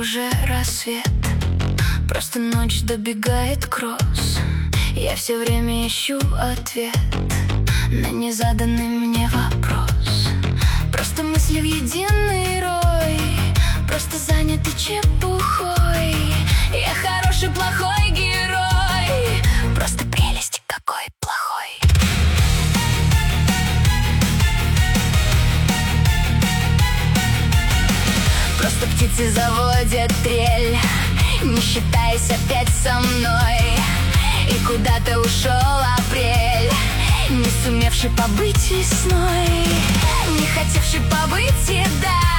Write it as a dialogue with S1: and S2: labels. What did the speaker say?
S1: уже рассвет, просто ночь добегает кросс. Я все время ищу ответ на незаданный мне вопрос. Просто мысли в единый рой, просто заняты чепухой. Я хороший, плохой герой, просто прелесть какой плохой. Просто птицы заводят трель, не считаясь опять со мной. И куда-то ушел апрель, не сумевший побыть весной, не хотевший побыть и да.